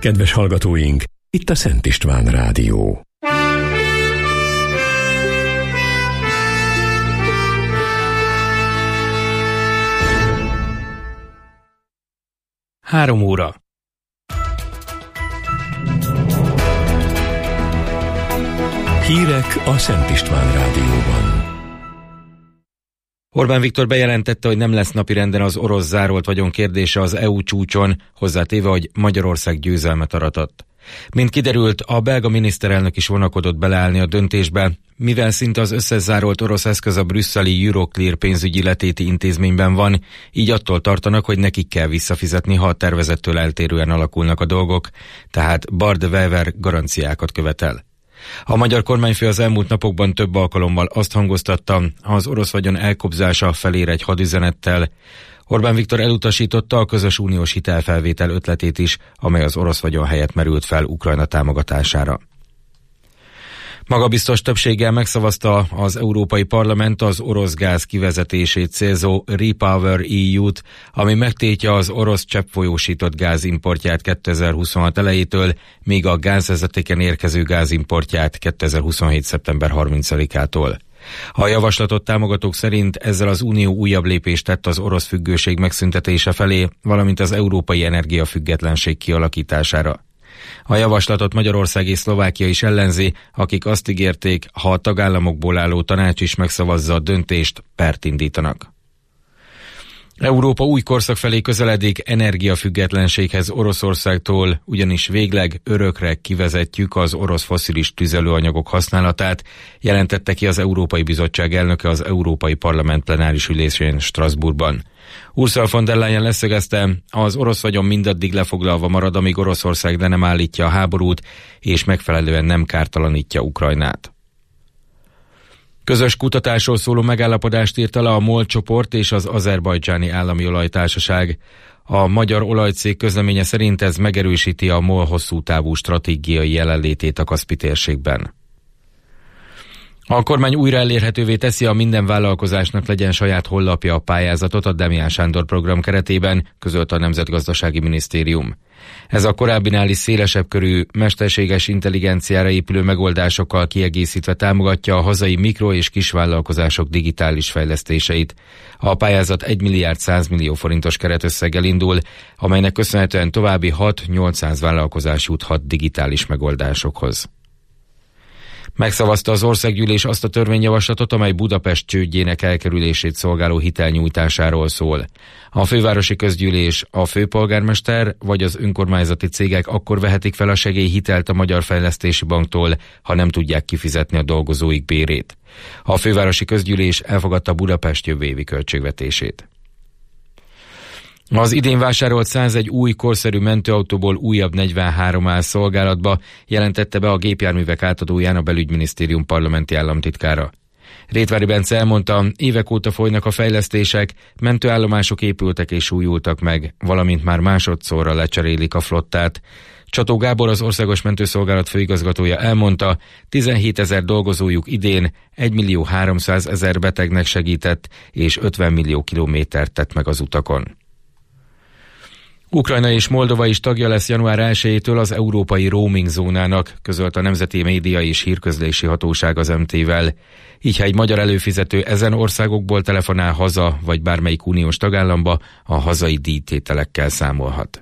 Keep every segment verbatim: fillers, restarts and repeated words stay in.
Kedves hallgatóink, itt a Szent István Rádió. Három óra. Hírek a Szent István Rádióban. Orbán Viktor bejelentette, hogy nem lesz napirenden az orosz zárolt vagyon kérdése az é u csúcson, hozzátéve, hogy Magyarország győzelmet aratott. Mint kiderült, a belga miniszterelnök is vonakodott beleállni a döntésbe, mivel szinte az összes zárolt orosz eszköz a brüsszeli Euroclear pénzügyi letéti intézményben van, így attól tartanak, hogy nekik kell visszafizetni, ha a tervezettől eltérően alakulnak a dolgok, tehát Bart de Wever garanciákat követel. A magyar kormányfő az elmúlt napokban több alkalommal azt hangoztatta, az orosz vagyon elkobzása felér egy hadüzenettel. Orbán Viktor elutasította a közös uniós hitelfelvétel ötletét is, amely az orosz vagyon helyett merült fel Ukrajna támogatására. Magabiztos többséggel megszavazta az Európai Parlament az orosz gáz kivezetését célzó Repower é u-t, ami megtiltja az orosz cseppfolyósított gáz importját kétezer-huszonhat elejétől, míg a gázvezetéken érkező gáz importját kétezer-huszonhét. szeptember harmincadikától. A javaslatot támogatók szerint ezzel az Unió újabb lépést tett az orosz függőség megszüntetése felé, valamint az európai energiafüggetlenség kialakítására. A javaslatot Magyarország és Szlovákia is ellenzi, akik azt ígérték, ha a tagállamokból álló tanács is megszavazza a döntést, pert indítanak. Európa új korszak felé közeledik, energiafüggetlenséghez Oroszországtól, ugyanis végleg örökre kivezetjük az orosz fosszilis tüzelőanyagok használatát, jelentette ki az Európai Bizottság elnöke az Európai Parlament plenáris ülésén Strasbourgban. Ursula von der Leyen leszögezte, az orosz vagyon mindaddig lefoglalva marad, amíg Oroszország le nem állítja a háborút, és megfelelően nem kártalanítja Ukrajnát. Közös kutatásról szóló megállapodást írt alá a MOL csoport és az Azerbajdzsáni Állami Olajtársaság. A magyar olajcég közleménye szerint ez megerősíti a MOL hosszú távú stratégiai jelenlétét a Kaszpi térségben. A kormány újra elérhetővé teszi, a minden vállalkozásnak legyen saját honlapja a pályázatot a Demián Sándor program keretében, közölte a Nemzetgazdasági Minisztérium. Ez a korábbinál is szélesebb körű, mesterséges intelligenciára épülő megoldásokkal kiegészítve támogatja a hazai mikro- és kisvállalkozások digitális fejlesztéseit. A pályázat egy milliárd száz millió forintos keretösszeggel indul, amelynek köszönhetően további hat-nyolcszáz vállalkozás juthat digitális megoldásokhoz. Megszavazta az országgyűlés azt a törvényjavaslatot, amely Budapest csődjének elkerülését szolgáló hitelnyújtásáról szól. A fővárosi közgyűlés, a főpolgármester vagy az önkormányzati cégek akkor vehetik fel a segélyhitelt a Magyar Fejlesztési Banktól, ha nem tudják kifizetni a dolgozóik bérét. A fővárosi közgyűlés elfogadta Budapest jövő évi költségvetését. Az idén vásárolt százegy új korszerű mentőautóból újabb negyvenhárom áll szolgálatba, jelentette be a gépjárművek átadóján a Belügyminisztérium parlamenti államtitkára. Rétvári Bence elmondta, évek óta folynak a fejlesztések, mentőállomások épültek és újultak meg, valamint már másodszorra lecserélik a flottát. Csató Gábor, az Országos Mentőszolgálat főigazgatója elmondta, tizenhétezer dolgozójuk idén egymillió háromszázezer betegnek segített, és ötven millió kilométert tett meg az utakon. Ukrajna és Moldova is tagja lesz január elsejétől az európai roaming zónának, közölt a Nemzeti Média és Hírközlési Hatóság az em té-vel. Így, ha egy magyar előfizető ezen országokból telefonál haza, vagy bármelyik uniós tagállamba, a hazai díjtételekkel számolhat.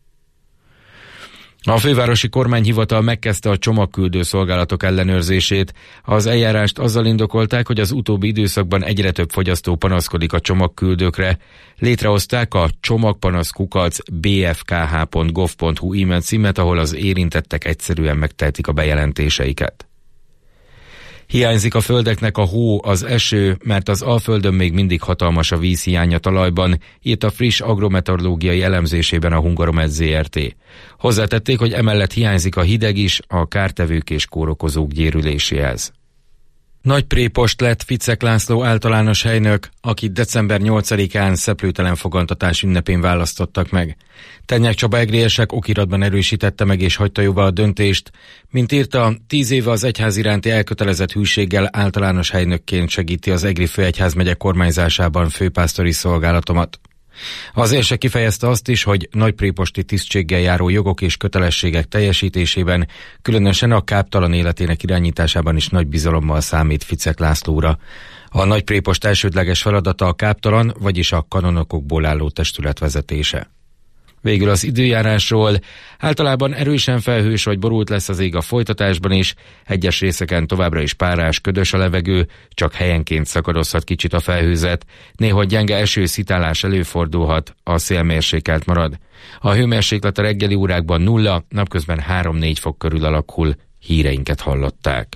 A fővárosi kormányhivatal megkezdte a csomagküldő szolgálatok ellenőrzését. Az eljárást azzal indokolták, hogy az utóbbi időszakban egyre több fogyasztó panaszkodik a csomagküldőkre. Létrehozták a csomagpanaszkukac bé ef ká há pont gov pont hu e-mail címet, ahol az érintettek egyszerűen megtehetik a bejelentéseiket. Hiányzik a földeknek a hó, az eső, mert az Alföldön még mindig hatalmas a vízhiány a talajban, írt a friss agrometeorológiai elemzésében a Hungaromet zé er té. Hozzátették, hogy emellett hiányzik a hideg is a kártevők és kórokozók gyérüléséhez. Nagy prépost lett Ficek László általános helynök, akit december nyolcadikán szeplőtelen fogantatás ünnepén választottak meg. Tennyák Csaba egriesek okiratban erősítette meg és hagyta jóvá a döntést. Mint írta, tíz éve az egyház iránti elkötelezett hűséggel általános helynökként segíti az Egri főegyházmegye kormányzásában főpásztori szolgálatomat. Az érse kifejezte azt is, hogy nagypréposti tisztséggel járó jogok és kötelességek teljesítésében, különösen a káptalan életének irányításában is nagy bizalommal számít Ficek Lászlóra. A nagyprépost elsődleges feladata a káptalan, vagyis a kanonokokból álló testület vezetése. Végül az időjárásról. Általában erősen felhős vagy borult lesz az ég a folytatásban is, egyes részeken továbbra is párás, ködös a levegő, csak helyenként szakadozhat kicsit a felhőzet, néha gyenge esőszitálás előfordulhat, a szél mérsékelt marad. A hőmérséklet a reggeli órákban nulla, napközben három-négy fok körül alakul, híreinket hallották.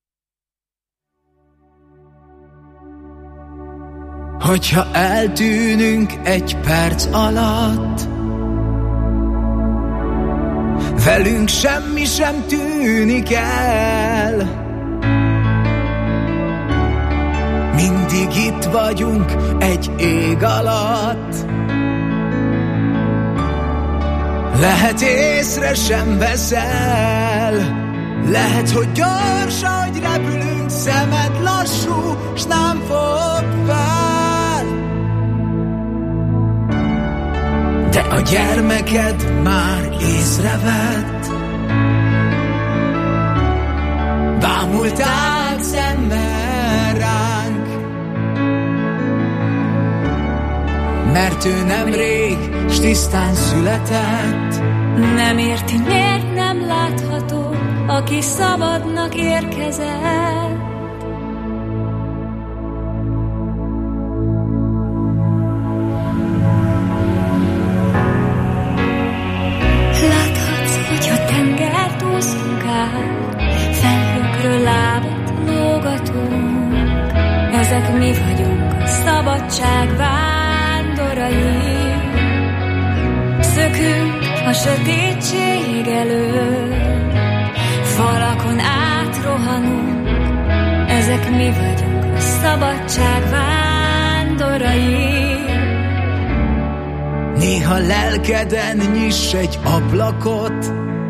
Hogyha eltűnünk egy perc alatt, velünk semmi sem tűnik el. Mindig itt vagyunk egy ég alatt, lehet észre sem veszel. Lehet, hogy gyors, ahogy repülünk, szemed lassú, s nem fog fel. De a gyermeked már észrevett, bámulták szemmel ránk, mert ő nemrég s tisztán született. Nem érti, miért nem látható, aki szabadnak érkezett. Láthatsz, hogyha tengert úszunk át, felhőkről lábat lógatunk. Ezek mi vagyunk, a szabadság vándorai. Szökünk a sötétség elől, falakon átrohanunk, ezek mi vagyunk, a szabadság vándorai. Néha lelkeden nyiss egy ablakot,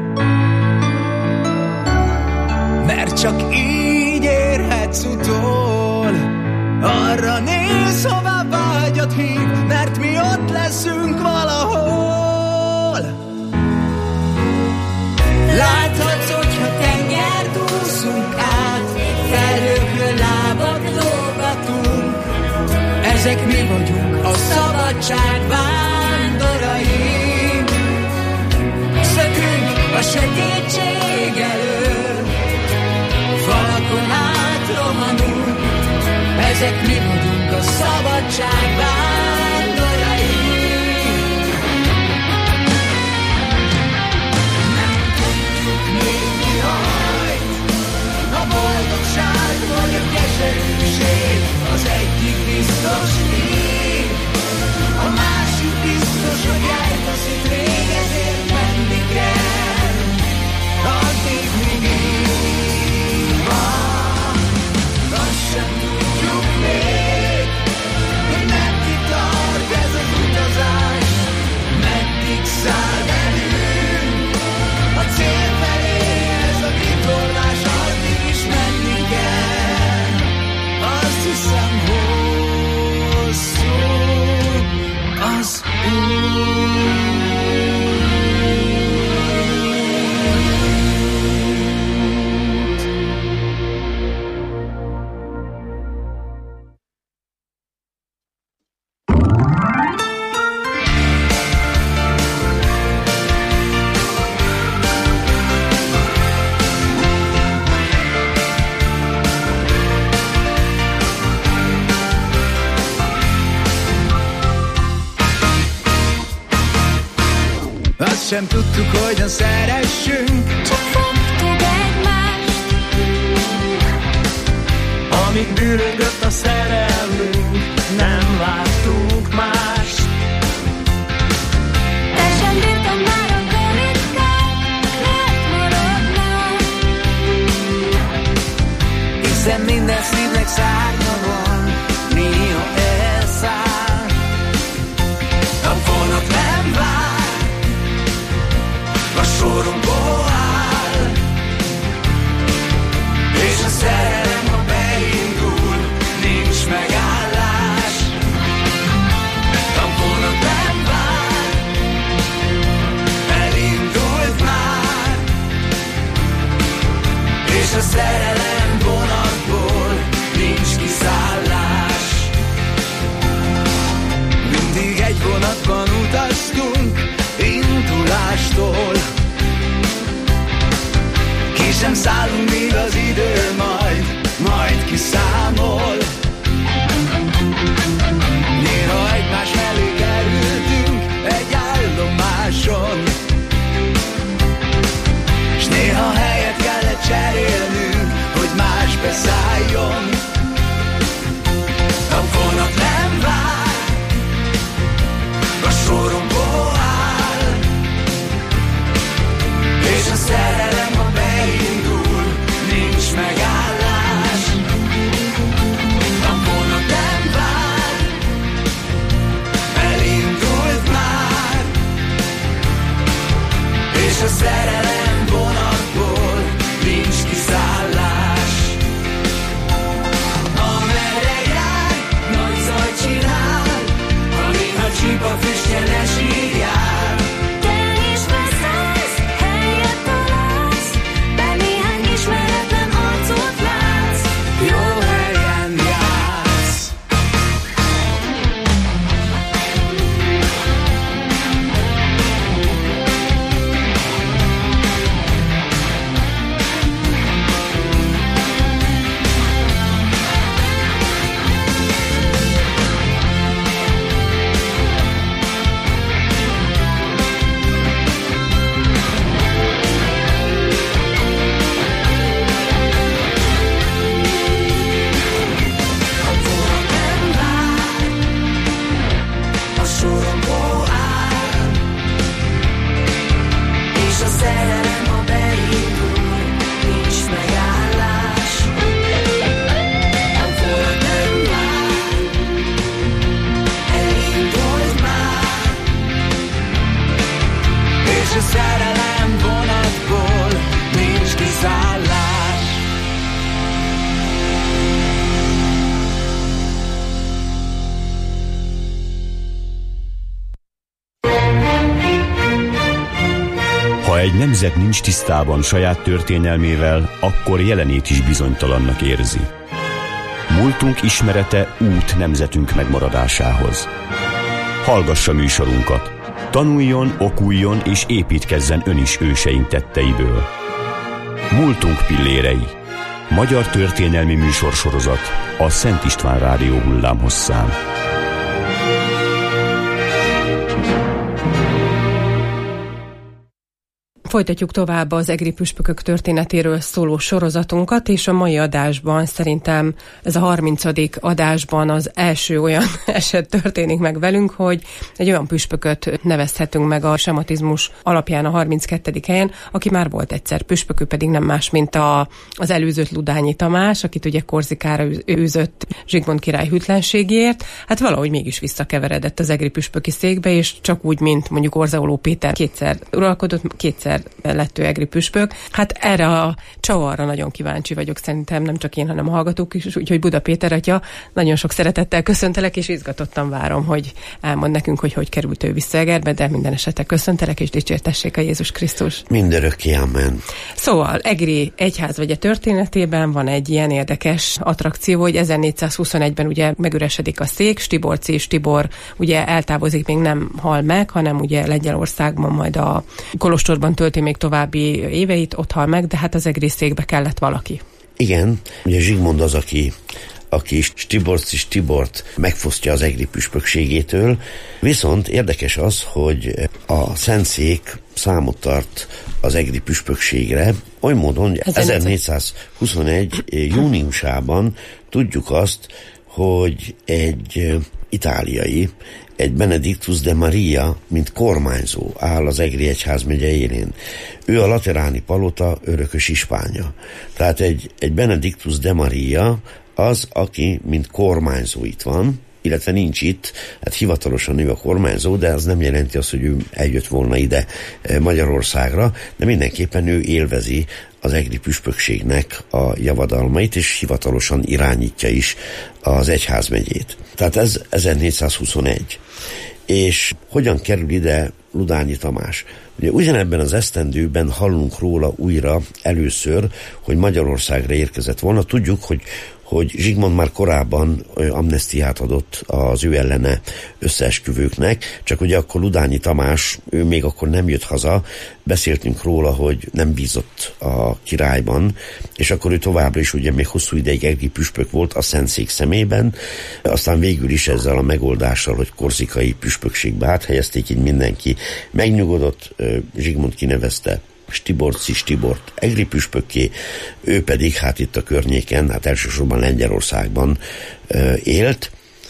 mert csak így érhetsz utol. Arra nézz, hová vágyat hív, mert mi ott leszünk valahol. Láthatsz, hogyha tengert úszunk át, felhőkről lábat lógatunk. Ezek mi vagyunk, a szabadság vándorai. Szökünk a sötétség elől, falakon átrohanunk. Ezek mi vagyunk, a szabadság vándorai. Nem tudjuk még mi hajt, a boldogság vagy a keserűség. Az egyik biztos még, a másik biztos, hogy elvesz itt rég, ezért menni kell, addig még így van. Azt sem tudjuk még, hogy meddig tart ez az utazás, meddig száll velünk a cél felé, ez a vitorlás, addig is menni kell. Azt hiszem, hosszú az út. Azt sem tudtuk, hogyan szeressünk, csak fogtuk egymást. Amíg bűrögött a szerelmünk, nem láttunk mást. Te sem bírtam már a gomitkát, miért maradnál? hiszen minden szívnek szárnya van, néha elszáll. A vonat nem vár, a sorunkból áll, és a szerelem, ha beindul, nincs meg. egy nemzet nincs tisztában saját történelmével, akkor jelenét is bizonytalannak érzi. Múltunk ismerete út nemzetünk megmaradásához. Hallgassa műsorunkat. Tanuljon, okuljon és építkezzen ön is őseink tetteiből. Múltunk pillérei. Magyar történelmi műsorsorozat a Szent István Rádió hullámhosszán. Folytatjuk tovább az egri püspökök történetéről szóló sorozatunkat, és a mai adásban szerintem ez a harmincadik adásban az első olyan eset történik meg velünk, hogy egy olyan püspököt nevezhetünk meg a sematizmus alapján a harminckettedik helyen, aki már volt egyszer püspök, ő pedig nem más, mint a, az előzött Ludányi Tamás, akit ugye Korzikára űzött Zsigmond király hűtlenségéért. Hát valahogy mégis visszakeveredett az egri püspöki székbe, és csak úgy, mint mondjuk Orzaoló Péter kétszer uralkodott, kétszer lett ő egri püspök. Hát erre a csavarra nagyon kíváncsi vagyok, szerintem nem csak én, hanem a hallgatók is, úgyhogy Buda Péter atya, nagyon sok szeretettel köszöntelek, és izgatottan várom, hogy elmond nekünk, hogy hogy került ő vissza Egerbe, de minden esetre köszöntelek, és dicsértessék a Jézus Krisztus. Mindörökké, amen. Szóval egri egyházmegye történetében van egy ilyen érdekes attrakció, hogy ezernégyszázhuszonegyben ugye megüresedik a szék, Stiborci és Tibor ugye eltávozik, még nem hal meg, hanem ugye Lengyelországban majd a kolostorban tölti még további éveit, ott hal meg, de hát az egri székbe kellett valaki. Igen, ugye Zsigmond az, aki aki Stiborci Tibort megfosztja az egri püspökségétől, viszont érdekes az, hogy a Szentszék számot tart az egri püspökségre, oly módon, hogy ezernégyszázhuszonegy júniusában tudjuk azt, hogy egy itáliai, egy Benedictus de Maria, mint kormányzó áll az egri egyházmegye élén. Ő a lateráni palota örökös ispánya. Tehát egy, egy Benedictus de Maria az, aki mint kormányzó itt van, illetve nincs itt, hát hivatalosan ő a kormányzó, de az nem jelenti azt, hogy ő eljött volna ide Magyarországra, de mindenképpen ő élvezi az egri püspökségnek a javadalmait, és hivatalosan irányítja is az egyházmegyét. Tehát ez ezernégyszázhuszonegy. És hogyan kerül ide Ludányi Tamás? Ugye ugyanebben az esztendőben hallunk róla újra először, hogy Magyarországra érkezett volna. Tudjuk, hogy hogy Zsigmond már korábban amnesztiát adott az ő ellene összeesküvőknek, csak ugye akkor Ludányi Tamás, ő még akkor nem jött haza, beszéltünk róla, hogy nem bízott a királyban, és akkor ő továbbra is ugye még hosszú ideig egri püspök volt a Szentszék szemében, aztán végül is ezzel a megoldással, hogy korzikai püspökségbe áthelyezték, így mindenki megnyugodott, Zsigmond kinevezte Stiborci Tibort egri püspökké, ő pedig hát itt a környéken, hát elsősorban Lengyelországban ö, élt,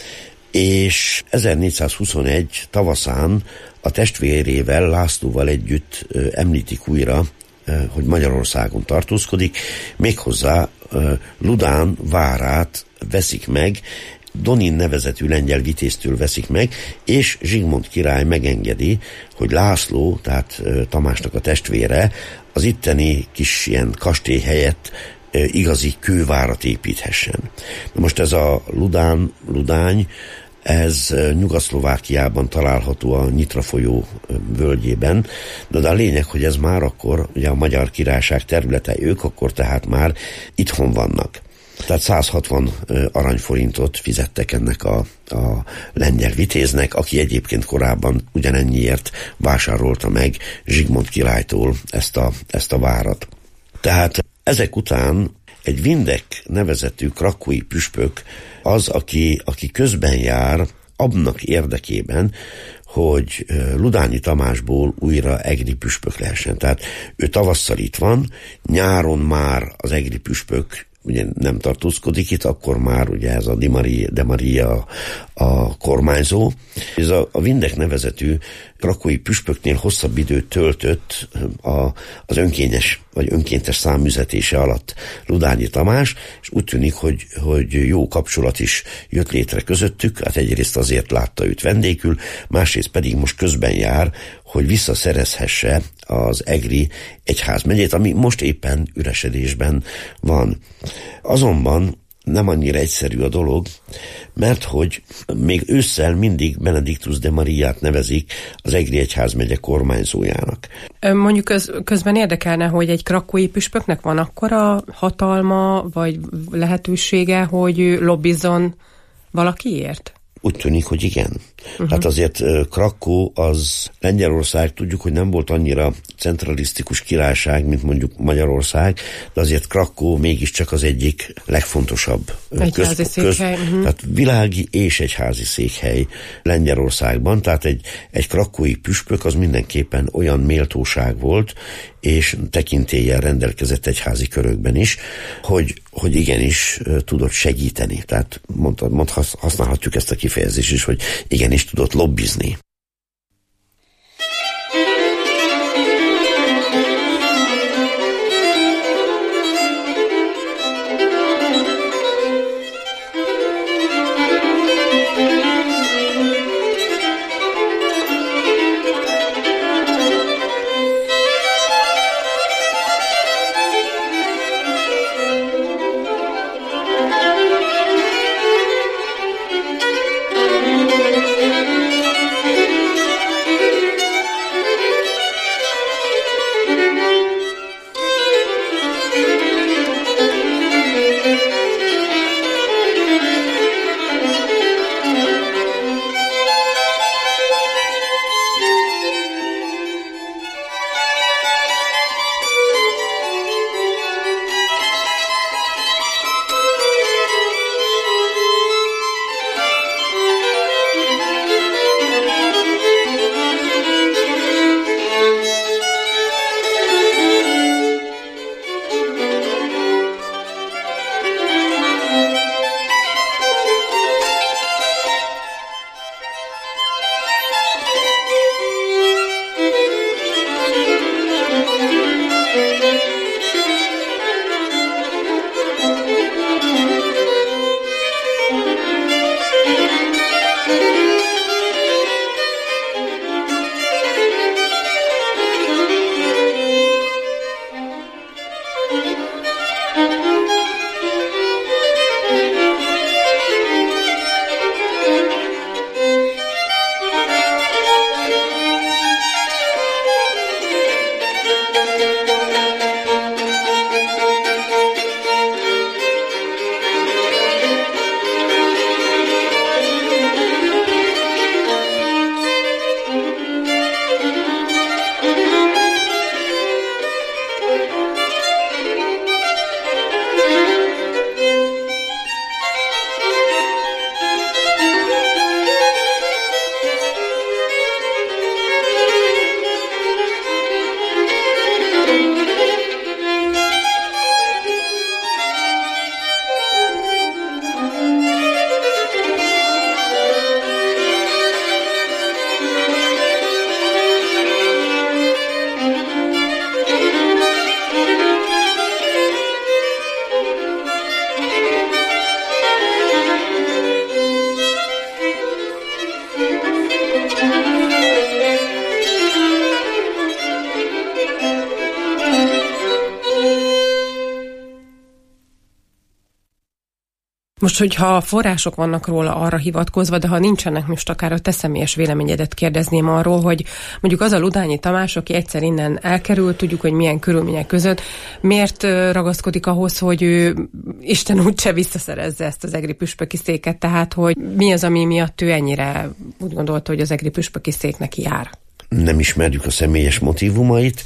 és ezernégyszázhuszonegy tavaszán a testvérével, Lászlóval együtt ö, említik újra, ö, hogy Magyarországon tartózkodik, méghozzá ö, Ludán várát veszik meg, Donin nevezetű lengyel vitéztől veszik meg, és Zsigmond király megengedi, hogy László, tehát Tamásnak a testvére, az itteni kis ilyen kastély helyett igazi kővárat építhessen. Na most ez a Ludán, Ludány, ez Nyugat-Szlovákiában található a Nyitra folyó völgyében, de a lényeg, hogy ez már akkor ugye a Magyar Királyság területe, ők akkor tehát már itthon vannak. Tehát százhatvan aranyforintot fizettek ennek a, a lengyel vitéznek, aki egyébként korábban ugyanennyiért vásárolta meg Zsigmond királytól ezt a, ezt a várat. Tehát ezek után egy Vindek nevezetű krakói püspök az, aki, aki közben jár abnak érdekében, hogy Ludányi Tamásból újra egri püspök lehessen. Tehát ő tavasszal itt van, nyáron már az egri püspök ugye nem tartózkodik itt, akkor már ugye ez a De Maria, De Maria a kormányzó. Ez a, a Vindek nevezetű krakói püspöknél hosszabb időt töltött a, az önkényes vagy önkéntes számüzetése alatt Ludányi Tamás, és úgy tűnik, hogy, hogy jó kapcsolat is jött létre közöttük, hát egyrészt azért látta őt vendégül, másrészt pedig most közben jár, hogy visszaszerezhesse az egri egyházmegyét, ami most éppen üresedésben van. Azonban nem annyira egyszerű a dolog, mert hogy még ősszel mindig Benedictus de Mariát nevezik az Egri egyházmegye kormányzójának. Mondjuk köz, közben érdekelne, hogy egy krakói püspöknek van akkora hatalma, vagy lehetősége, hogy lobbizzon valakiért? Úgy tűnik, hogy igen. Uh-huh. Hát azért Krakó az Lengyelország, tudjuk, hogy nem volt annyira centralisztikus királyság, mint mondjuk Magyarország, de azért Krakó mégiscsak az egyik legfontosabb egyházi köz, székhely. Köz, uh-huh. Tehát világi és egyházi székhely Lengyelországban, tehát egy, egy krakói püspök az mindenképpen olyan méltóság volt, és tekintéllyel rendelkezett egyházi körökben is, hogy, hogy igenis tudott segíteni. Tehát mondta, mond, használhatjuk ezt a kifejezést is, hogy igenis tudott lobbizni. Most, hogyha források vannak róla arra hivatkozva, de ha nincsenek, most akár a te személyes véleményedet kérdezném arról, hogy mondjuk az a Ludányi Tamás, aki egyszer innen elkerült, tudjuk, hogy milyen körülmények között, miért ragaszkodik ahhoz, hogy ő Isten úgyse visszaszerezze ezt az egri püspöki széket, tehát hogy mi az, ami miatt ő ennyire úgy gondolta, hogy az egri püspöki szék neki jár? Nem ismerjük a személyes motívumait,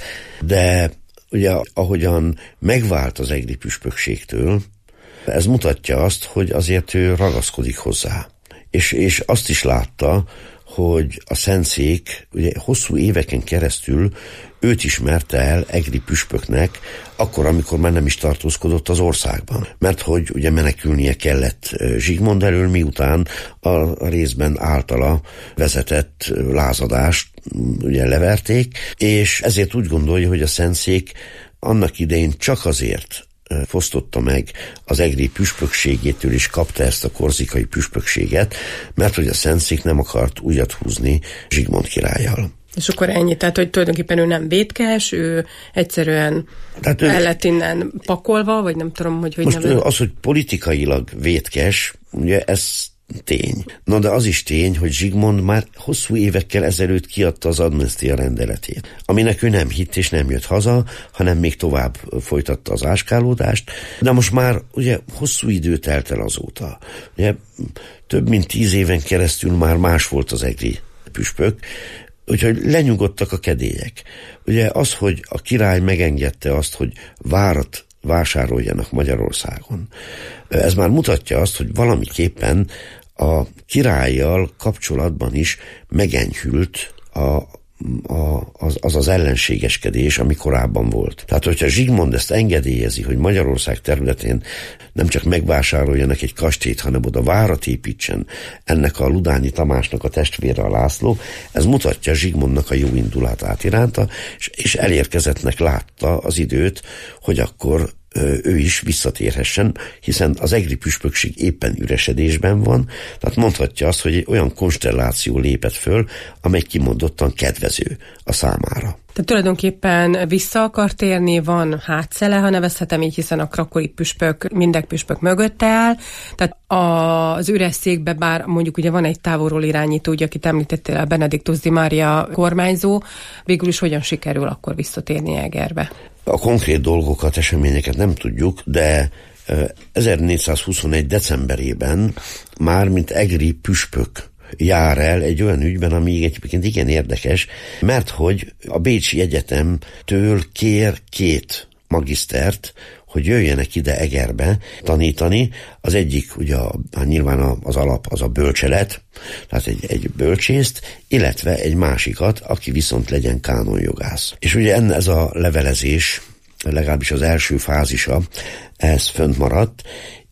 de ugye ahogyan megvált az egri püspökségtől, ez mutatja azt, hogy azért ő ragaszkodik hozzá. És, és azt is látta, hogy a Szentszék ugye hosszú éveken keresztül őt ismerte el egri püspöknek, akkor, amikor már nem is tartózkodott az országban. Mert hogy ugye menekülnie kellett Zsigmond elől, miután a, a részben általa vezetett lázadást ugye leverték, és ezért úgy gondolja, hogy a Szentszék annak idején csak azért fosztotta meg az egri püspökségétől, és kapta ezt a korzikai püspökséget, mert hogy a Szentszék nem akart újat húzni Zsigmond királlyal. És akkor ennyi, tehát hogy tulajdonképpen ő nem vétkes, ő egyszerűen tehát ő, el lett innen pakolva, vagy nem tudom, hogy hogy most nem... az, hogy politikailag vétkes, ugye ez tény. Na de az is tény, hogy Zsigmond már hosszú évekkel ezelőtt kiadta az amnestia rendeletét, aminek ő nem hitt és nem jött haza, hanem még tovább folytatta az áskálódást, de most már ugye hosszú idő telt el azóta. Ugye, több mint tíz éven keresztül már más volt az egri püspök, úgyhogy lenyugodtak a kedélyek. Ugye az, hogy a király megengedte azt, hogy várat vásároljanak Magyarországon, ez már mutatja azt, hogy valamiképpen a királlyal kapcsolatban is megenyhült a, a, az, az az ellenségeskedés, ami korábban volt. Tehát, hogyha Zsigmond ezt engedélyezi, hogy Magyarország területén nem csak megvásároljanak egy kastélyt, hanem oda várat építsen ennek a Ludányi Tamásnak a testvére a László, ez mutatja Zsigmondnak a jó indulatát iránta, és, és elérkezettnek látta az időt, hogy akkor ő is visszatérhessen, hiszen az egri püspökség éppen üresedésben van, tehát mondhatja azt, hogy egy olyan konstelláció lépett föl, amely kimondottan kedvező a számára. Tehát tulajdonképpen vissza akar térni, van hátszele, ha nevezhetem így, hiszen a krakói püspök mindek püspök mögötte áll. Tehát az üres székbe, bár mondjuk ugye van egy távolról irányító, ugye, akit említettél, a Benediktus Di Mária kormányzó, végül is hogyan sikerül akkor visszatérni Egerbe? A konkrét dolgokat, eseményeket nem tudjuk, de ezernégyszázhuszonegy decemberében már mint egri püspök jár el egy olyan ügyben, ami egyébként igen érdekes, mert hogy a Bécsi Egyetemtől kér két magisztert, hogy jöjjenek ide Egerbe tanítani. Az egyik, ugye a, nyilván az alap az a bölcselet, tehát egy, egy bölcsészt, illetve egy másikat, aki viszont legyen kánonjogász. És ugye enne ez a levelezés, legalábbis az első fázisa, ez fönt maradt,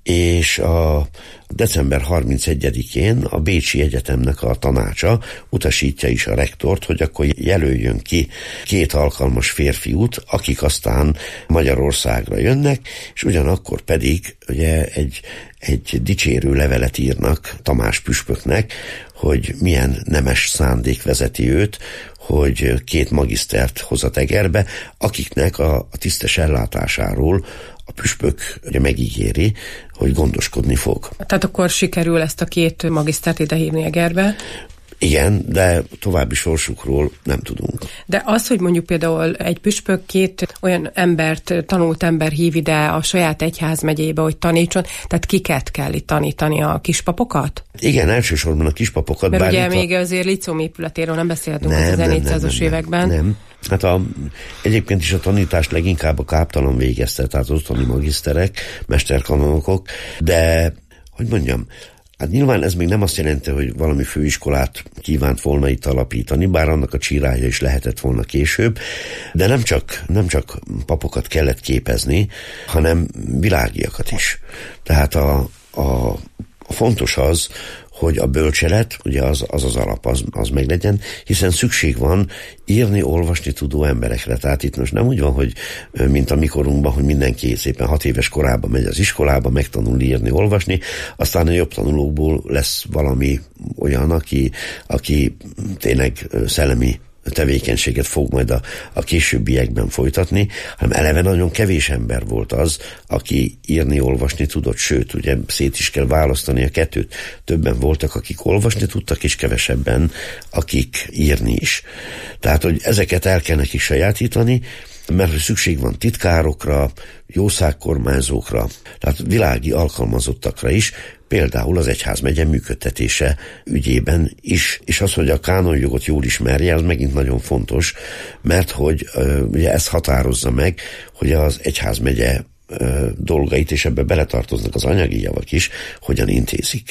és a december harmincegyedikén a Bécsi Egyetemnek a tanácsa utasítja is a rektort, hogy akkor jelöljön ki két alkalmas férfiút, akik aztán Magyarországra jönnek, és ugyanakkor pedig ugye egy, egy dicsérő levelet írnak Tamás püspöknek, hogy milyen nemes szándék vezeti őt, hogy két magisztert hozat Egerbe, akiknek a, a tisztes ellátásáról a püspök ugye megígéri, hogy gondoskodni fog. Tehát akkor sikerül ezt a két magisztert idehívni Egerbe? Igen, de további sorsukról nem tudunk. De az, hogy mondjuk például egy püspök két olyan embert, tanult ember hív ide a saját egyházmegyébe, hogy tanítson, tehát kiket kell itt tanítani, a kispapokat? Igen, elsősorban a kispapokat. Mert ugye a... még azért Licóm épületéről nem beszélhetünk az ezernégyszázas években. Nem, nem. Hát a, egyébként is a tanítást leginkább a káptalan végezte, tehát az ottani magiszterek, mesterkanonokok, de, hogy mondjam, hát nyilván ez még nem azt jelenti, hogy valami főiskolát kívánt volna itt alapítani, bár annak a csírája is lehetett volna később, de nem csak, nem csak papokat kellett képezni, hanem világiakat is. Tehát a, a, a fontos az, hogy a bölcselet, ugye az az, az alap, az, az meglegyen, hiszen szükség van írni, olvasni tudó emberekre. Tehát itt most nem úgy van, hogy mint a mikorunkban, hogy mindenki szépen hat éves korában megy az iskolába, megtanul írni, olvasni, aztán a jobb tanulókból lesz valami olyan, aki, aki tényleg szellemi tevékenységet fog majd a, a későbbiekben folytatni, hanem eleve nagyon kevés ember volt az, aki írni, olvasni tudott, sőt, ugye szét is kell választani a kettőt. Többen voltak, akik olvasni tudtak, és kevesebben, akik írni is. Tehát, hogy ezeket el kell neki sajátítani, mert szükség van titkárokra, jószágkormányzókra, tehát világi alkalmazottakra is, például az egyházmegye működtetése ügyében is. És az, hogy a kánonjogot jól ismerje, az megint nagyon fontos, mert hogy ugye ez határozza meg, hogy az egyházmegye dolgait, és ebbe beletartoznak az anyagi javak is, hogyan intézik.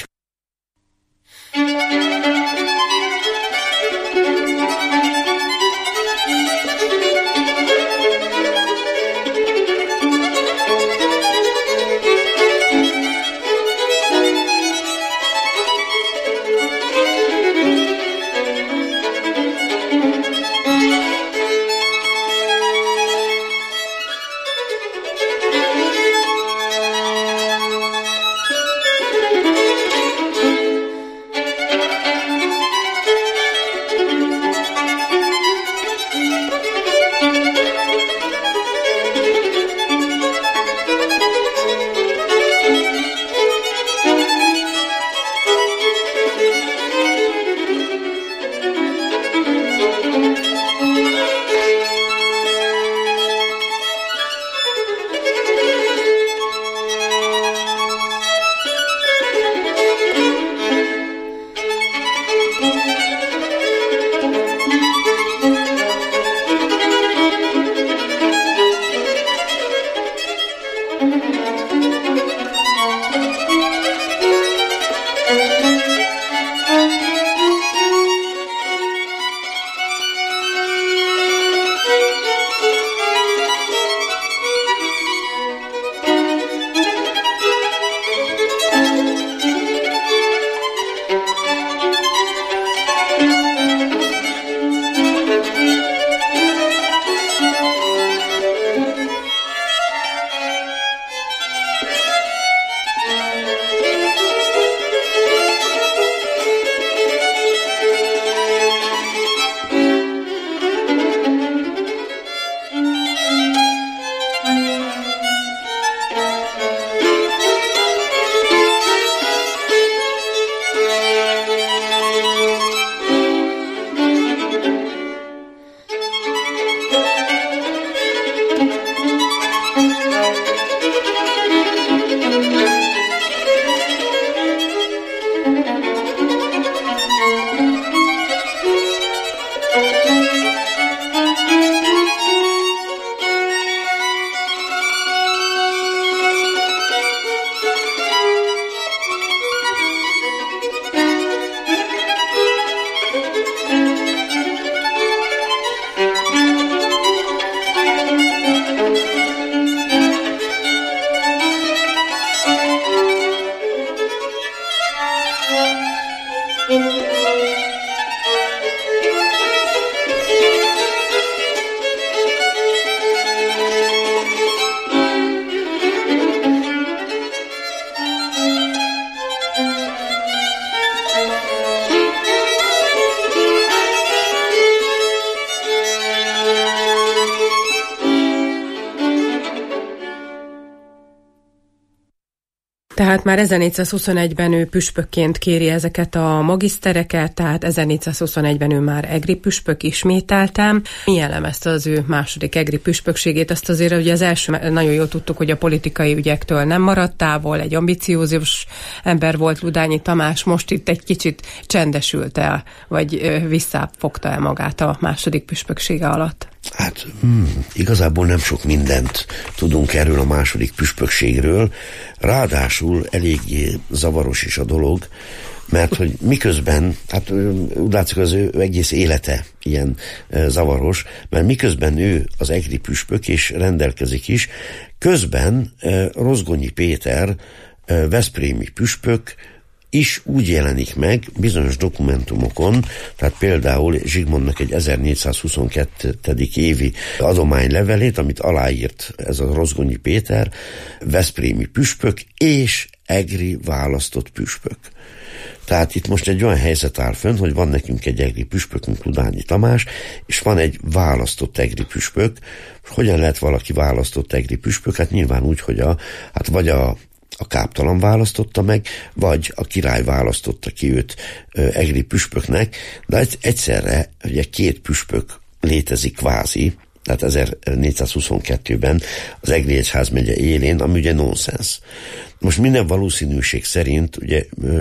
Tehát már ezernégyszázhuszonegyben ő püspökként kéri ezeket a magisztereket, tehát ezernégyszázhuszonegyben ő már egri püspök, ismételtem. Mi jellemezte az ő második egri püspökségét? Azt azért ugye az első, nagyon jól tudtuk, hogy a politikai ügyektől nem maradt távol, egy ambiciózus ember volt Ludányi Tamás, most itt egy kicsit csendesült el, vagy visszafogta el magát a második püspöksége alatt. Hát hmm, igazából nem sok mindent tudunk erről a második püspökségről, ráadásul eléggé zavaros is a dolog, mert hogy miközben, hát úgy látszik, az ő egész élete ilyen zavaros, mert miközben ő az egri püspök és rendelkezik is, közben Rozgonyi Péter veszprémi püspök is úgy jelenik meg bizonyos dokumentumokon, tehát például Zsigmondnak egy ezernégyszázhuszonkettő. évi adománylevelét, amit aláírt ez a Rozgonyi Péter, veszprémi püspök és egri választott püspök. Tehát itt most egy olyan helyzet áll fönn, hogy van nekünk egy egri püspökünk, Ludányi Tamás, és van egy választott egri püspök. Hogyan lehet valaki választott egri püspök? Hát nyilván úgy, hogy a, hát vagy a a káptalan választotta meg, vagy a király választotta ki őt ö, egri püspöknek, de egyszerre ugye két püspök létezik kvázi, tehát ezernégyszázhuszonkettőben az Egri egyházmegye élén, ami ugye nonsens. Most minden valószínűség szerint ugye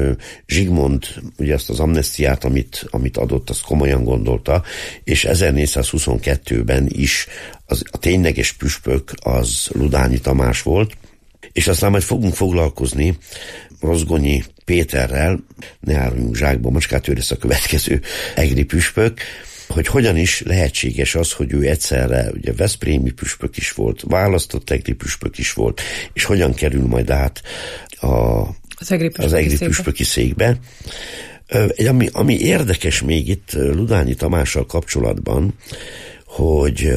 Zsigmond ugye azt az amnesztiát, amit, amit adott, azt komolyan gondolta, és ezernégyszázhuszonkettőben is az, a tényleges püspök az Ludányi Tamás volt, és aztán majd fogunk foglalkozni Rozgonyi Péterrel, ne áruljunk zsákba macskát, ő lesz a következő egri püspök, hogy hogyan is lehetséges az, hogy ő egyszerre ugye veszprémi püspök is volt, választott egri püspök is volt, és hogyan kerül majd át a, az egri püspöki, az egri székbe. püspöki székbe. Egy, ami, ami érdekes még itt Ludányi Tamással kapcsolatban, hogy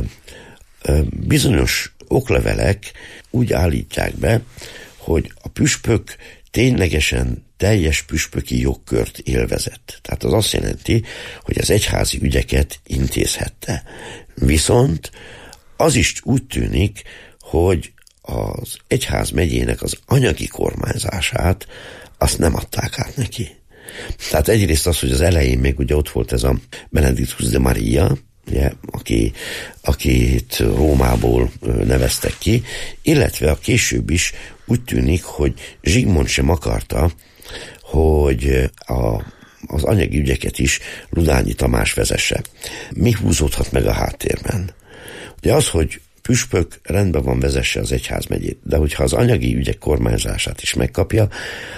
bizonyos oklevelek úgy állítják be, hogy a püspök ténylegesen teljes püspöki jogkört élvezett. Tehát az azt jelenti, hogy az egyházi ügyeket intézhette. Viszont az is úgy tűnik, hogy az egyház megyének az anyagi kormányzását azt nem adták át neki. Tehát egyrészt az, hogy az elején még ugye ott volt ez a Benedictus de Maria, ugye, aki, akit Rómából neveztek ki, illetve a később is úgy tűnik, hogy Zsigmond sem akarta, hogy a, az anyagi ügyeket is Ludányi Tamás vezesse. Mi húzódhat meg a háttérben? Ugye az, hogy püspök rendben van, vezesse az egyházmegyét, de hogyha az anyagi ügyek kormányzását is megkapja,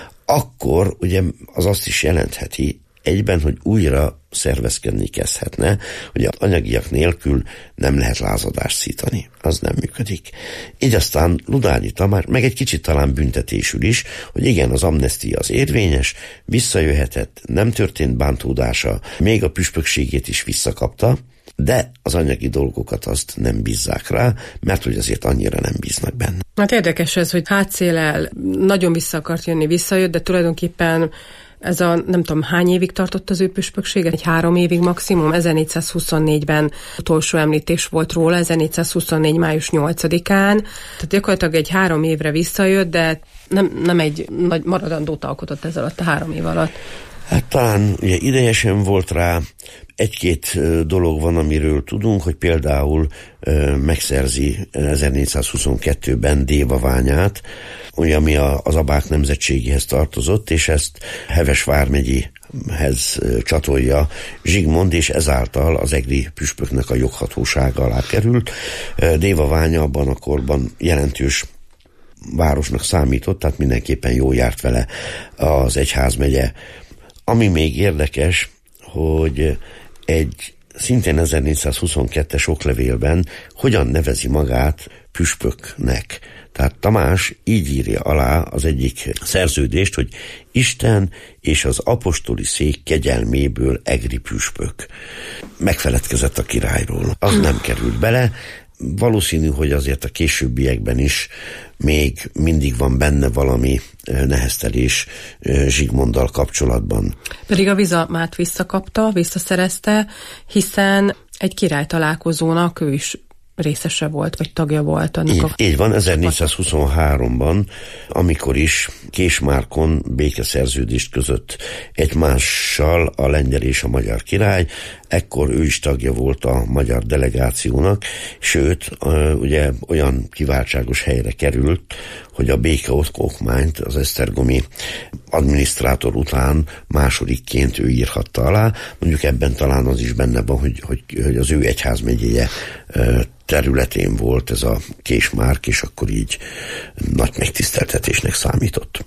akkor ugye az azt is jelentheti egyben, hogy újra szervezkedni kezdhetne, hogy az anyagiak nélkül nem lehet lázadást szítani. Az nem működik. Így aztán Ludányi Tamás, meg egy kicsit talán büntetésül is, hogy igen, az amnestia az érvényes, visszajöhetett, nem történt bántódása, még a püspökségét is visszakapta, de az anyagi dolgokat azt nem bízzák rá, mert hogy azért annyira nem bíznak benne. Hát érdekes ez, hogy hátszéllel nagyon vissza akart jönni, visszajött, de tulajdonképpen ez a nem tudom hány évig tartott az ő püspöksége, egy három évig maximum, ezernégyszázhuszonnégyben utolsó említés volt róla, ezernégyszázhuszonnégy. május nyolcadikán, tehát gyakorlatilag egy három évre visszajött, de nem, nem egy nagy maradandót alkotott ez alatt a három év alatt. Hát talán ugye ideje sem volt rá, egy-két dolog van, amiről tudunk, hogy például ö, megszerzi ezernégyszázhuszonkettőben Dévaványát, ugye, ami a, az Abák nemzetségéhez tartozott, és ezt Heves vármegyéhez csatolja Zsigmond, és ezáltal az egri püspöknek a joghatósága alá került. Dévaványa abban a korban jelentős városnak számított, tehát mindenképpen jól járt vele az egyházmegye. Ami még érdekes, hogy egy szintén ezernégyszázhuszonkettes oklevélben hogyan nevezi magát püspöknek. Tehát Tamás így írja alá az egyik szerződést, hogy Isten és az apostoli szék kegyelméből egri püspök. Megfeledkezett a királyról. Az nem került bele. Valószínű, hogy azért a későbbiekben is még mindig van benne valami neheztelés Zsigmonddal kapcsolatban. Pedig a bizalmát visszakapta, visszaszerezte, hiszen egy király találkozónak ő is részese volt, vagy tagja volt annak így, a... Így van, ezernégyszázhuszonháromban, amikor is Késmárkon békeszerződést között egymással a lengyel és a magyar király, ekkor ő is tagja volt a magyar delegációnak, sőt, ugye olyan kiváltságos helyre került, hogy a békeokmányt az esztergomi adminisztrátor után másodikként ő írhatta alá. Mondjuk ebben talán az is benne van, hogy, hogy, hogy az ő egyházmegyéje területén volt ez a Késmárk, és akkor így nagy megtiszteltetésnek számított.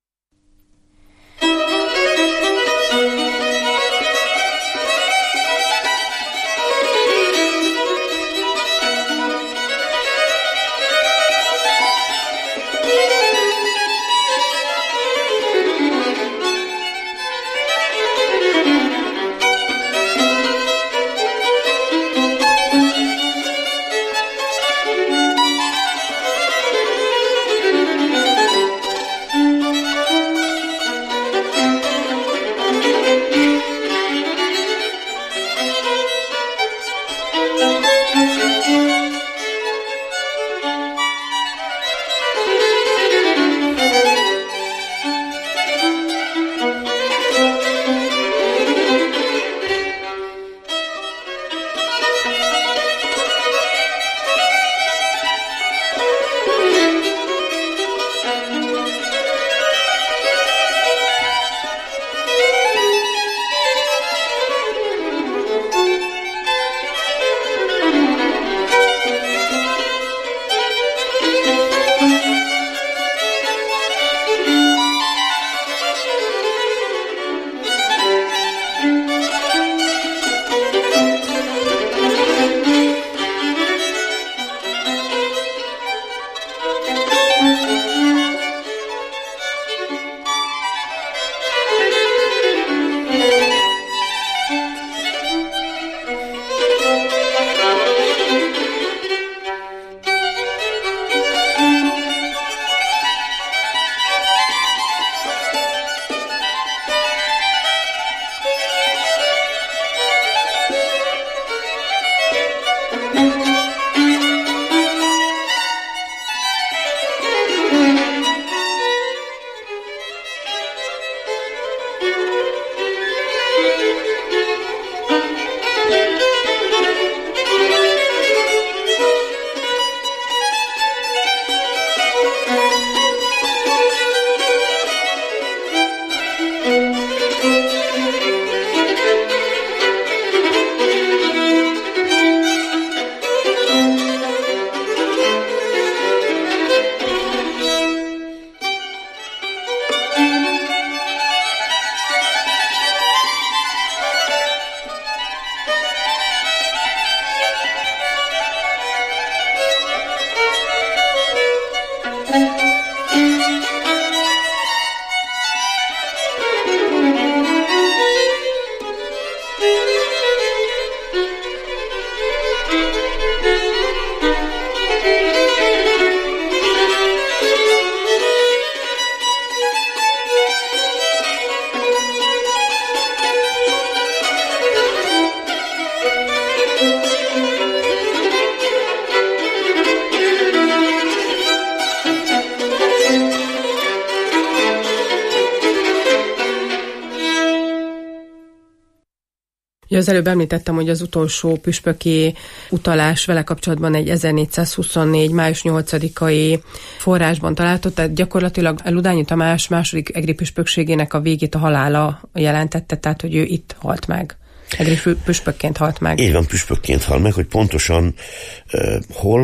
Ja, az előbb említettem, hogy az utolsó püspöki utalás vele kapcsolatban egy ezernégyszázhuszonnégy. május nyolcadikai forrásban található, tehát gyakorlatilag Ludányi Tamás második egri püspökségének a végét a halála jelentette, tehát hogy ő itt halt meg. Egri püspökként halt meg. Így van, püspökként hal meg, hogy pontosan uh, hol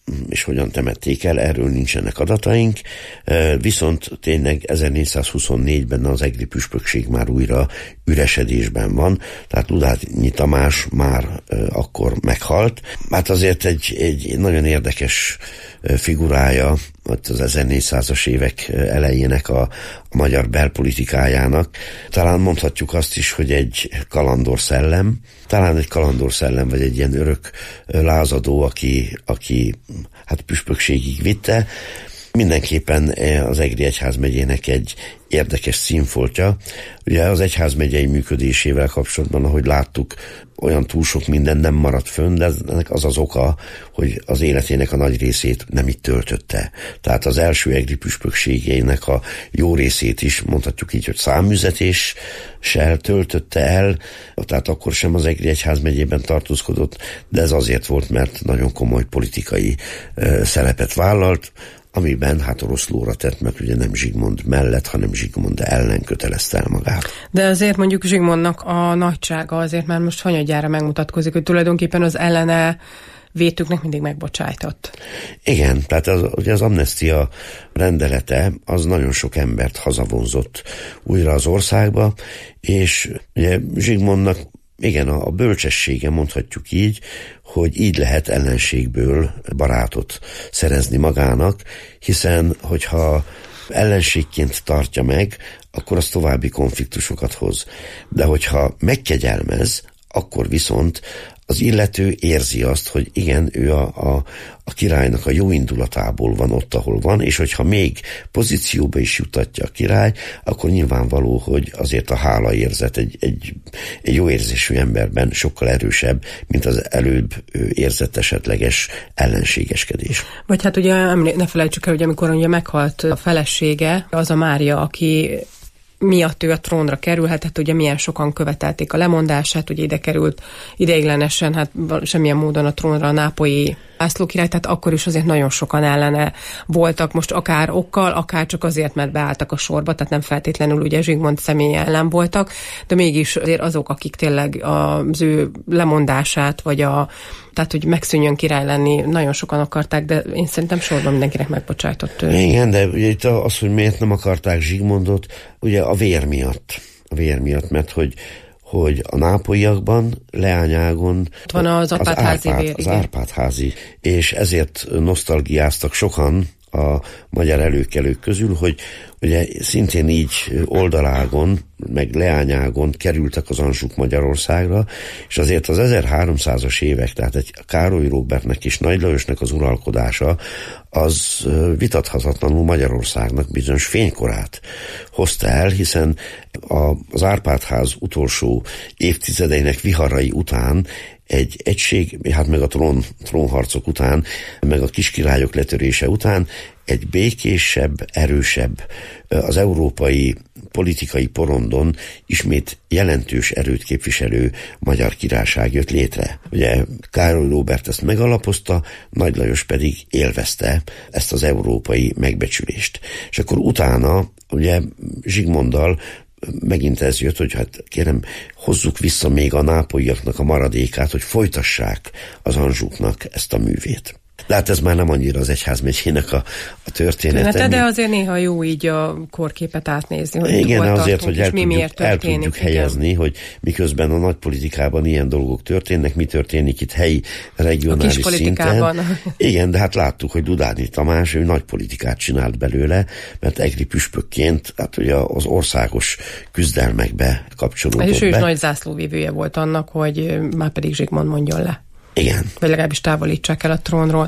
és hogyan temették el, erről nincsenek adataink, viszont tényleg ezernégyszázhuszonnégyben az egri püspökség már újra üresedésben van, tehát Ludányi Tamás már akkor meghalt. Hát azért egy, egy nagyon érdekes figurája ott az ezernégyszázas évek elejének a, a magyar belpolitikájának. Talán mondhatjuk azt is, hogy egy kalandor szellem, talán egy kalandor szellem, vagy egy ilyen örök lázadó, aki, aki hát püspökségig vitte. Mindenképpen az Egri Egyházmegyének egy érdekes színfoltja. Ugye az egyházmegyei működésével kapcsolatban, ahogy láttuk, olyan túl sok minden nem maradt fönn, de ennek az az oka, hogy az életének a nagy részét nem itt töltötte. Tehát az első egri püspökségének a jó részét is, mondhatjuk így, hogy száműzetéssel töltötte el, tehát akkor sem az Egri Egyházmegyében tartózkodott, de ez azért volt, mert nagyon komoly politikai uh, szerepet vállalt, amiben hát orosz lóra tett, mert ugye nem Zsigmond mellett, hanem Zsigmond ellen kötelezte el magát. De azért mondjuk Zsigmondnak a nagysága azért már most hanyadjára megmutatkozik, hogy tulajdonképpen az ellene vétőknek mindig megbocsájtott. Igen, tehát az, ugye az amnestia rendelete az nagyon sok embert hazavonzott újra az országba, és ugye Zsigmondnak igen, a, a bölcsessége, mondhatjuk így, hogy így lehet ellenségből barátot szerezni magának, hiszen hogyha ellenségként tartja meg, akkor az további konfliktusokat hoz. De hogyha megkegyelmez, akkor viszont az illető érzi azt, hogy igen, ő a, a, a királynak a jó indulatából van ott, ahol van, és hogyha még pozícióba is jutatja a király, akkor nyilvánvaló, hogy azért a hálaérzet egy, egy, egy jó érzésű emberben sokkal erősebb, mint az előbb érzett esetleges ellenségeskedés. Vagy hát ugye ne felejtsük el, hogy amikor ugye meghalt a felesége, az a Mária, aki miatt ő a trónra kerülhetett, ugye milyen sokan követelték a lemondását, ugye ide került ideiglenesen, hát semmilyen módon a trónra a nápolyi László király, tehát akkor is azért nagyon sokan ellene voltak, most akár okkal, akár csak azért, mert beálltak a sorba, tehát nem feltétlenül ugye Zsigmond személy ellen voltak, de mégis azért azok, akik tényleg az ő lemondását, vagy a, tehát hogy megszűnjön király lenni, nagyon sokan akarták, de én szerintem sorban mindenkinek megbocsájtott ő. Igen, de ugye itt az, hogy miért nem akarták Zsigmondot, ugye a vér miatt, a vér miatt, mert hogy hogy a nápolyiakban, Leányágon ott van az Árpád-házi Árpád, vér, az Árpád-házi, és ezért nosztalgiáztak sokan a magyar előkelők közül, hogy ugye szintén így oldalágon, meg Leányágon kerültek az Anjouk Magyarországra, és azért az ezerháromszázas évek, tehát egy Károly Róbertnek és Nagy Lajosnak az uralkodása, az vitathatatlanul Magyarországnak bizonyos fénykorát hozta el, hiszen a, az Árpád-ház utolsó évtizedeinek viharai után egy egység, hát meg a trón, trónharcok után, meg a kiskirályok letörése után egy békésebb, erősebb, az európai politikai porondon ismét jelentős erőt képviselő magyar királyság jött létre. Ugye Károly Róbert ezt megalapozta, Nagy Lajos pedig élvezte ezt az európai megbecsülést. És akkor utána ugye Zsigmonddal megint ez jött, hogy hát kérem, hozzuk vissza még a nápolyiaknak a maradékát, hogy folytassák az Anjouknak ezt a művét. De hát ez már nem annyira az egyházmegyének a, a története. De azért néha jó így a korképet átnézni, hogy igen, azért, tartunk, hogy el mi tudjuk, el tudjuk helyezni, igen. hogy miközben a nagypolitikában ilyen dolgok történnek, mi történik itt helyi, regionális szinten. Igen, de hát láttuk, hogy Ludányi Tamás, ő nagy politikát csinált belőle, mert egri püspökként hát ugye az országos küzdelmekbe kapcsolódott és ő be. is nagy zászlóvivője volt annak, hogy már pedig Zsigmond mondjon le. Igen. Vagy legalábbis távolítsák el a trónról.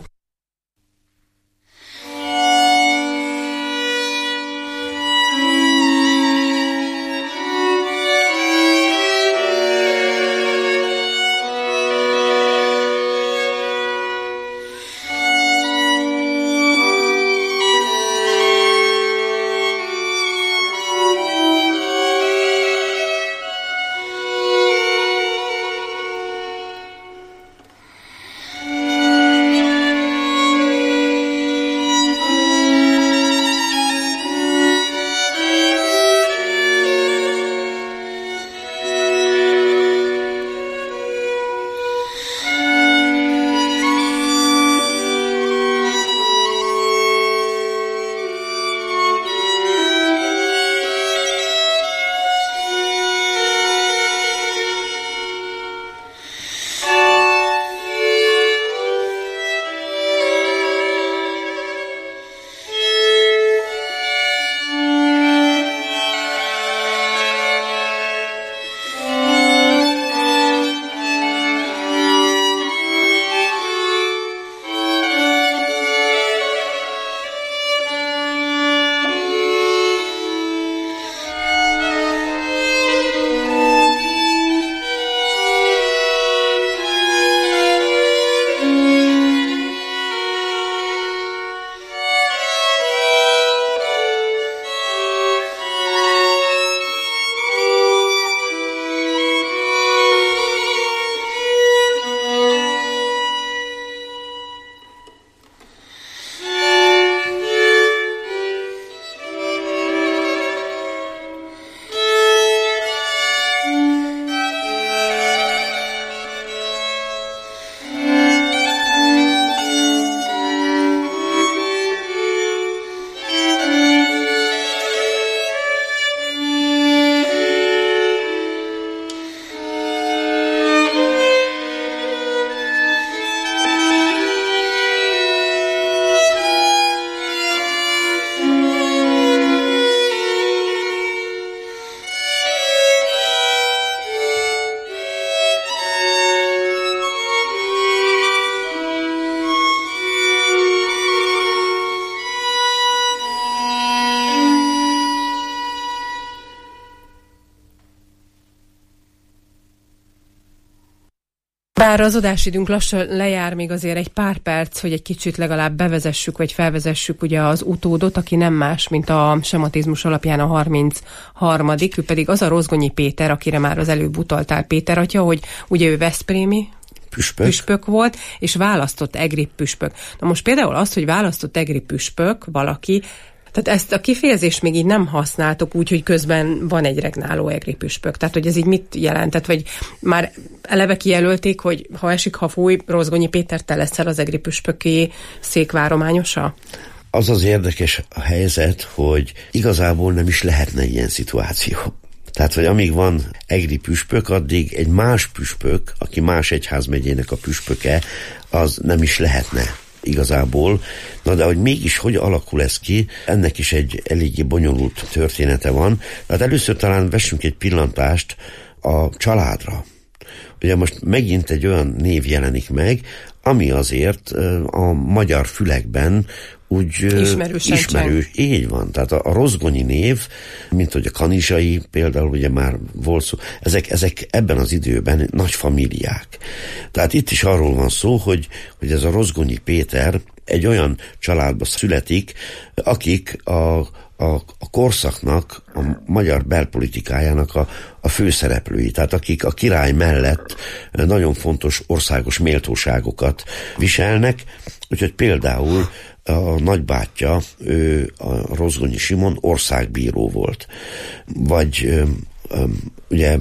Bár az adásidőnk lassan lejár, még azért egy pár perc, hogy egy kicsit legalább bevezessük, vagy felvezessük ugye az utódot, aki nem más, mint a sematizmus alapján a harmincharmadik, ő pedig az a Rozgonyi Péter, akire már az előbb utaltál, Péter atya, hogy ugye ő veszprémi Püspök. püspök volt, és választott egri püspök. Na most például az, hogy választott egri püspök valaki, tehát ezt a kifejezést még így nem használtok úgy, hogy közben van egy regnáló egri püspök. Tehát, hogy ez így mit jelentett, vagy már eleve kijelölték, hogy ha esik, ha fúj, Rozgonyi Péter, te leszel az egri püspöki székvárományosa? Az az érdekes a helyzet, hogy igazából nem is lehetne ilyen szituáció. Tehát, hogy amíg van egri püspök, addig egy más püspök, aki más egyházmegyének a püspöke, az nem is lehetne igazából. Na de hogy mégis hogy alakul ez ki, ennek is egy eléggé bonyolult története van. Tehát először talán vessünk egy pillantást a családra. Ugye most megint egy olyan név jelenik meg, ami azért a magyar fülekben úgy ismerősen ismerős. Így van. Tehát a, a Rozgonyi név, mint hogy a kanizsai például ugye már volt szó, ezek, ezek ebben az időben nagy familiák. Tehát itt is arról van szó, hogy, hogy ez a Rozgonyi Péter egy olyan családba születik, akik a, a, a korszaknak, a magyar belpolitikájának a, a főszereplői, tehát akik a király mellett nagyon fontos országos méltóságokat viselnek, úgyhogy például a nagybátyja, ő, a Rozgonyi Simon országbíró volt. Vagy ö, ö, ugye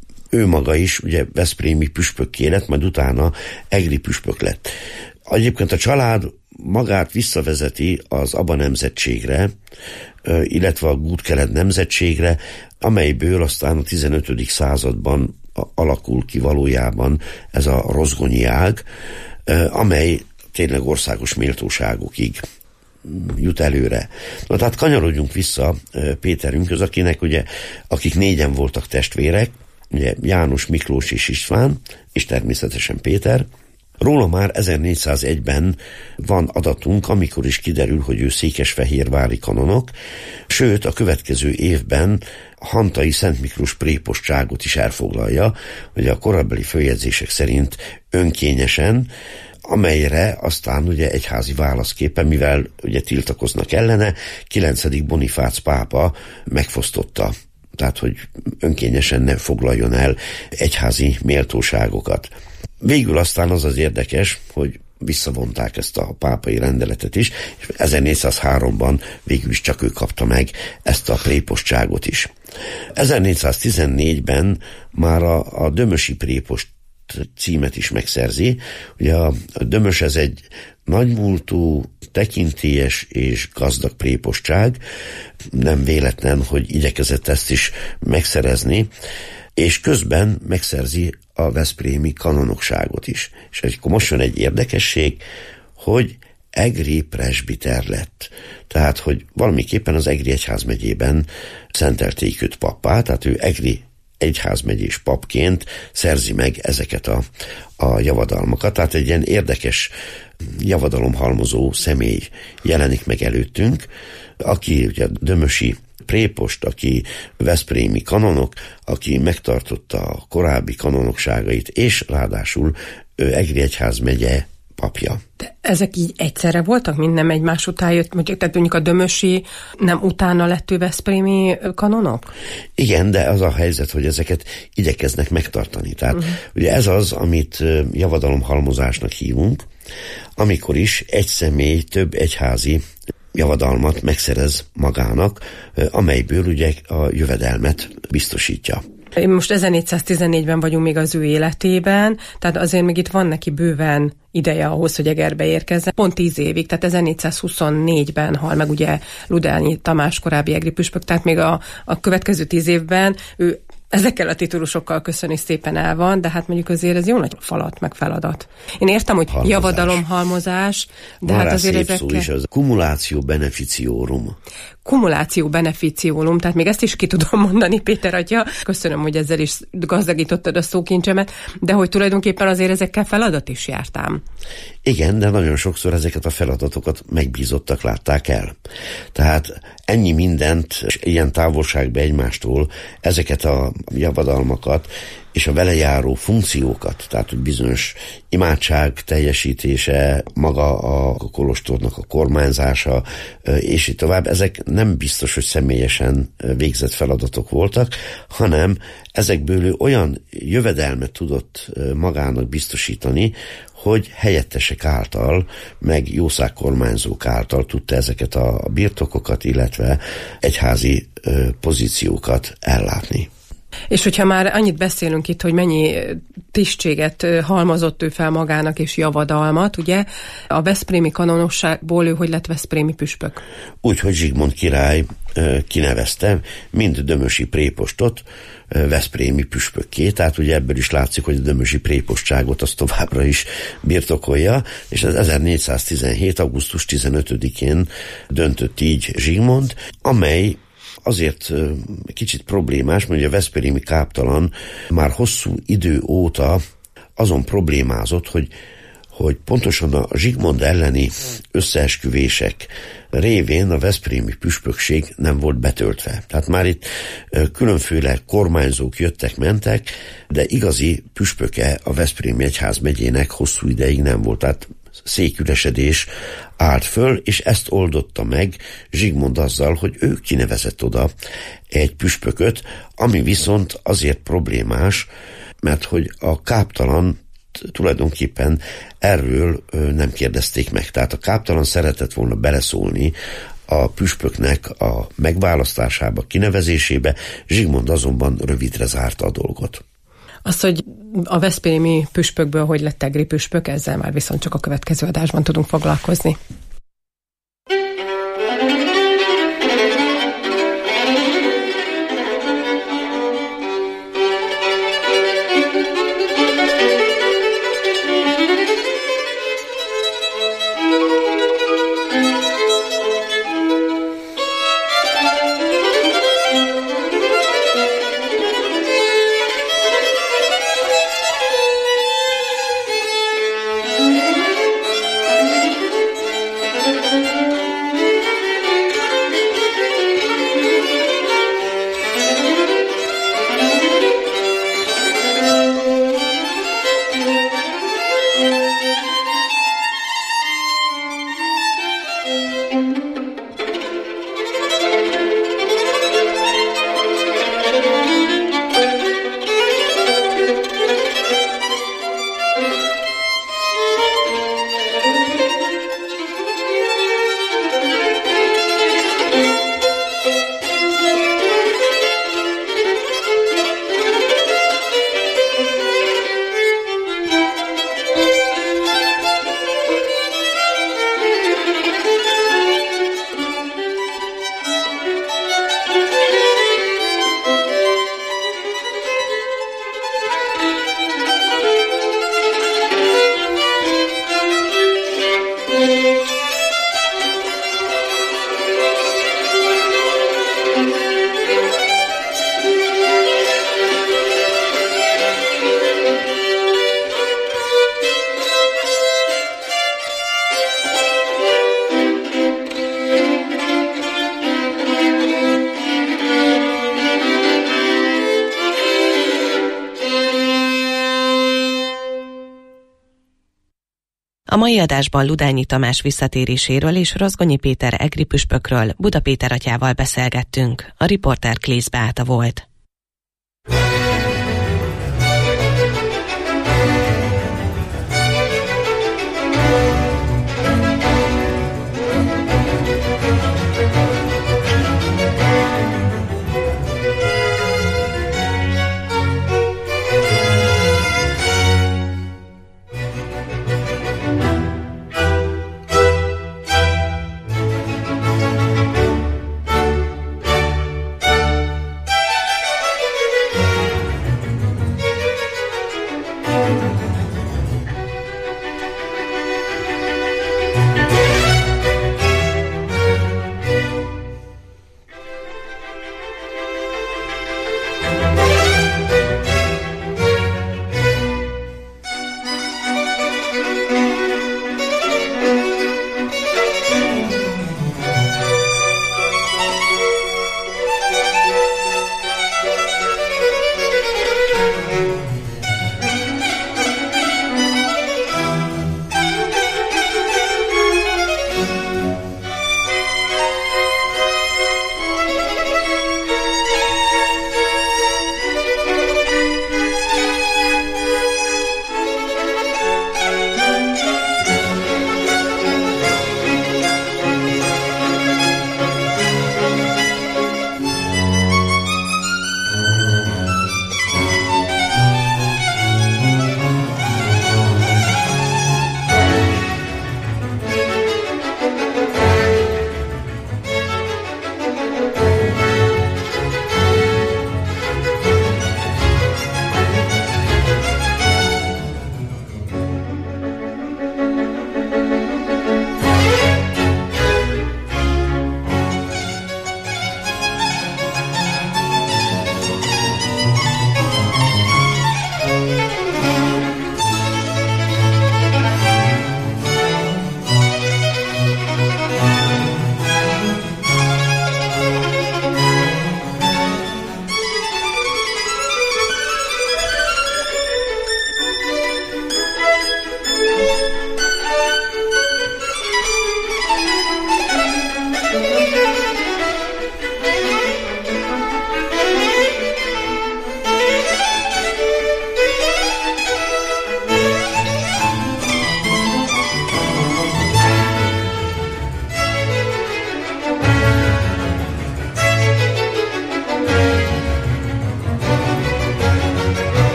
ő maga is ugye veszprémi püspökké lett, majd utána egri püspök lett. Egyébként a család magát visszavezeti az Aba nemzetségre, ö, illetve a Gútkeled nemzetségre, amelyből aztán a tizenötödik században alakul ki valójában ez a rozgonyi ág, ö, amely tényleg országos méltóságokig jut előre. Na tehát kanyarodjunk vissza Péterünkhöz, akinek ugye, akik négyen voltak testvérek, ugye János, Miklós és István, és természetesen Péter. Róla már ezernégyszázegyben van adatunk, amikor is kiderül, hogy ő székesfehérvári kanonok, sőt a következő évben a hantai Szent Miklós prépostságot is elfoglalja, hogy a korabeli följegyzések szerint önkényesen, amelyre aztán ugye egyházi válaszképpen, mivel ugye tiltakoznak ellene, kilencedik Bonifác pápa megfosztotta. Tehát, hogy önkényesen ne foglaljon el egyházi méltóságokat. Végül aztán az az érdekes, hogy visszavonták ezt a pápai rendeletet is, és ezernégyszázháromban végül is csak ő kapta meg ezt a prépostságot is. ezernégyszáztizennégyben már a, a dömösi prépost címet is megszerzi. Ugye a, a Dömös ez egy nagymúltú, tekintélyes és gazdag prépostság. Nem véletlen, hogy igyekezett ezt is megszerezni, és közben megszerzi a veszprémi kanonokságot is. És akkor most jön egy érdekesség, hogy egri presbiter lett. Tehát, hogy valamiképpen az Egri egyházmegyében szentelték őt pappá, tehát ő egri egyházmegyés papként szerzi meg ezeket a, a javadalmakat. Tehát egy ilyen érdekes javadalomhalmozó személy jelenik meg előttünk, aki ugye dömösi prépost, aki veszprémi kanonok, aki megtartotta a korábbi kanonokságait, és ráadásul ő Egri egyházmegye papja. De ezek így egyszerre voltak, mind nem egymás után jött, tehát mondjuk a dömösi nem utána lett ő veszprémi kanonok? Igen, de az a helyzet, hogy ezeket igyekeznek megtartani. Tehát uh-huh. ugye ez az, amit javadalomhalmozásnak hívunk, amikor is egy személy több egyházi javadalmat megszerez magának, amelyből ugye a jövedelmet biztosítja. Most ezernégyszáztizennégyben vagyunk még az ő életében, tehát azért még itt van neki bőven ideje ahhoz, hogy Egerbe érkezzen. Pont tíz évig, tehát ezernégyszázhuszonnégyben hal meg ugye Ludányi Tamás korábbi egri püspök, tehát még a, a következő tíz évben ő ezekkel a titulusokkal köszöni szépen el van, de hát mondjuk azért ez jó nagy falat, meg feladat. Én értem, hogy halmozás. Javadalomhalmozás, de van hát azért ezekkel... szó is, az kumuláció beneficiorum. Kumuláció beneficiorum, tehát még ezt is ki tudom mondani, Péter atya. Köszönöm, hogy ezzel is gazdagítottad a szókincsemet, de hogy tulajdonképpen azért ezekkel feladat is jártám. Igen, de nagyon sokszor ezeket a feladatokat megbízottak látták el. Tehát ennyi mindent, ilyen távolságban egymástól, ezeket a javadalmakat és a vele járó funkciókat, tehát hogy bizonyos imádság teljesítése, maga a kolostornak a kormányzása, és így tovább, ezek nem biztos, hogy személyesen végzett feladatok voltak, hanem ezekből ő olyan jövedelmet tudott magának biztosítani, hogy helyettesek által, meg jószágkormányzók által tudta ezeket a birtokokat, illetve egyházi pozíciókat ellátni. És hogyha már annyit beszélünk itt, hogy mennyi tisztséget halmozott ő fel magának és javadalmat, ugye, a veszprémi kanonosságból ő hogy lett veszprémi püspök? Úgy, hogy Zsigmond király kinevezte mind dömösi prépostot veszprémi püspökké, tehát ugye ebből is látszik, hogy a dömösi prépostságot az továbbra is birtokolja, és az ezernégyszáztizenhét. augusztus tizenötödikén döntött így Zsigmond, amely azért kicsit problémás, mert a veszprémi káptalan már hosszú idő óta azon problémázott, hogy, hogy pontosan a Zsigmond elleni összeesküvések révén a veszprémi püspökség nem volt betöltve. Tehát már itt különféle kormányzók jöttek-mentek, de igazi püspöke a veszprémi egyházmegyének hosszú ideig nem volt. Tehát széküresedés állt föl, és ezt oldotta meg Zsigmond azzal, hogy ő kinevezett oda egy püspököt, ami viszont azért problémás, mert hogy a káptalan tulajdonképpen erről nem kérdezték meg. Tehát a káptalan szeretett volna beleszólni a püspöknek a megválasztásába, kinevezésébe, Zsigmond azonban rövidre zárta a dolgot. Az, hogy a veszprémi püspökből hogy lett egri püspök, ezzel már viszont csak a következő adásban tudunk foglalkozni. A mai adásban Ludányi Tamás visszatéréséről és Rozgonyi Péter egri püspökről Buda Péter atyával beszélgettünk. A riporter Klész Beáta volt.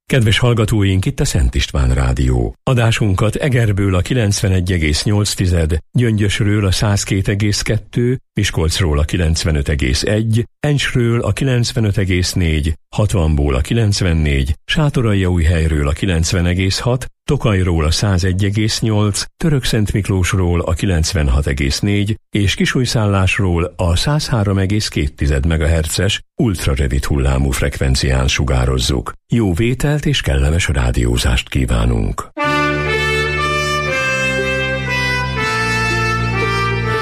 Kedves hallgatóink, itt a Szent István Rádió. Adásunkat Egerből a kilencvenegy egész nyolc, Gyöngyösről a száz két egész kettő, Miskolcról a kilencvenöt egész egy, Encsről a kilencvenöt egész négy, hatvanból a kilencvennégy, Sátoraljaújhelyről a kilencven egész hat, Tokajról a száz egy egész nyolc, Törökszentmiklósról a kilencvenhat egész négy és Kisújszállásról a száz három egész két megahertzes ultrarövid hullámú frekvencián sugározzuk. Jó vételt és kellemes rádiózást kívánunk!